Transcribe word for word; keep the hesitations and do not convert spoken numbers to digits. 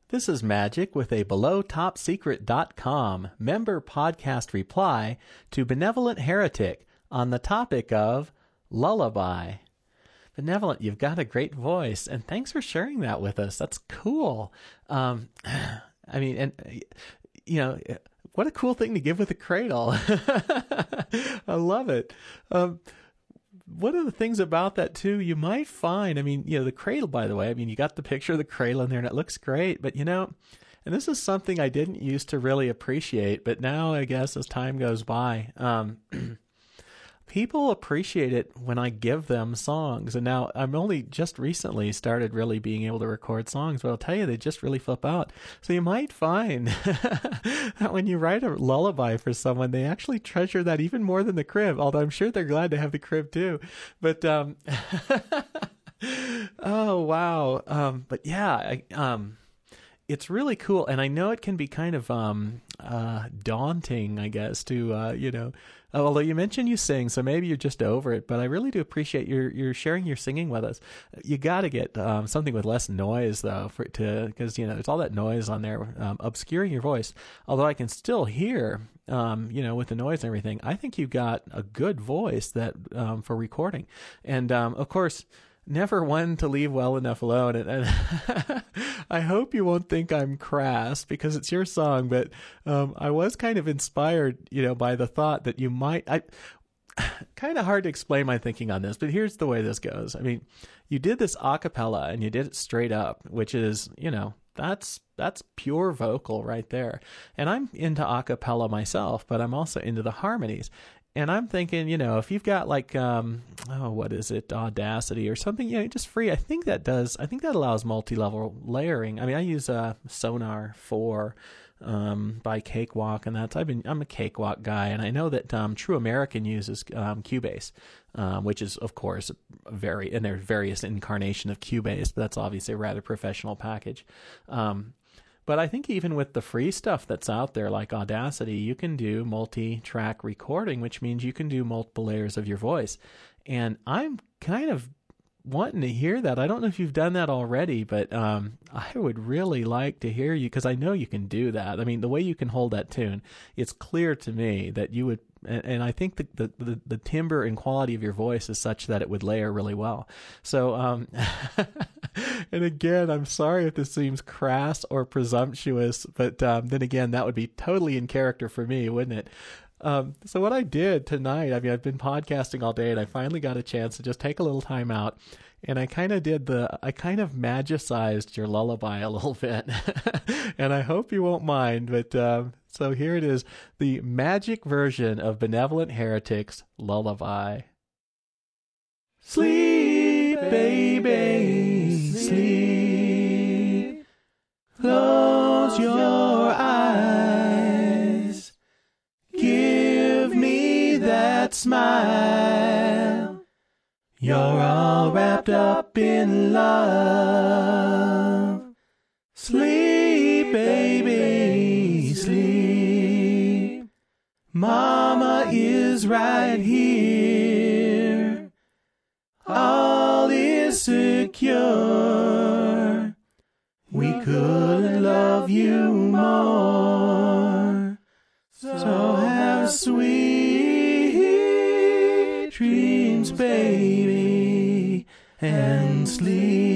This is Magic with a below top secret dot com member podcast reply to Benevolent Heretic on the topic of lullaby. Benevolent, you've got a great voice, and thanks for sharing that with us. That's cool. Um, I mean, and you know, what a cool thing to give with a cradle. I love it. Um, one of the things about that too, you might find, I mean, you know, the cradle, by the way, I mean, you got the picture of the cradle in there and it looks great, but you know, and this is something I didn't used to really appreciate, but now I guess as time goes by, um, people appreciate it when I give them songs. And now I'm only just recently started really being able to record songs, but I'll tell you, they just really flip out. So you might find that when you write a lullaby for someone, they actually treasure that even more than the crib, although I'm sure they're glad to have the crib too. But, um, oh, wow. Um, but yeah, I, um, it's really cool. And I know it can be kind of, um, uh, daunting, I guess, to, uh, you know, although you mentioned you sing, so maybe you're just over it, but I really do appreciate your, your sharing your singing with us. You got to get, um, something with less noise though, for to, cause you know, there's all that noise on there, um, obscuring your voice. Although I can still hear, um, you know, with the noise and everything, I think you've got a good voice that, um, for recording. And, um, of course, never one to leave well enough alone. And, and I hope you won't think I'm crass because it's your song, but um, I was kind of inspired, you know, by the thought that you might, I kind of hard to explain my thinking on this, but here's the way this goes. I mean, you did this a cappella and you did it straight up, which is, you know, that's, that's pure vocal right there. And I'm into a cappella myself, but I'm also into the harmonies. And I'm thinking, you know, if you've got like, um, oh, what is it, Audacity or something, you know, just free. I think that does, I think that allows multi-level layering. I mean, I use uh, Sonar four um, by Cakewalk, and that's, I've been, I'm a Cakewalk guy, and I know that um, True American uses um, Cubase, um, which is, of course, very, and there's various incarnation of Cubase, but that's obviously a rather professional package. Um, But I think even with the free stuff that's out there, like Audacity, you can do multi-track recording, which means you can do multiple layers of your voice. And I'm kind of wanting to hear that. I don't know if you've done that already, but um, I would really like to hear you because I know you can do that. I mean, the way you can hold that tune, it's clear to me that you would, and, and I think the, the, the, the timbre and quality of your voice is such that it would layer really well. So, um, and again, I'm sorry if this seems crass or presumptuous, but um, then again, that would be totally in character for me, wouldn't it? Um, so what I did tonight, I mean, I've been podcasting all day and I finally got a chance to just take a little time out, and I kind of did the, I kind of magicized your lullaby a little bit and I hope you won't mind, but, um, so here it is, the magic version of Benevolent Heretic's lullaby. Sleep, baby, sleep, close your eyes, give me that smile, you're all wrapped up in love. Sleep, baby, sleep, Mama is right here, all is secure, we couldn't love you more, so have sweet dreams, baby, and sleep.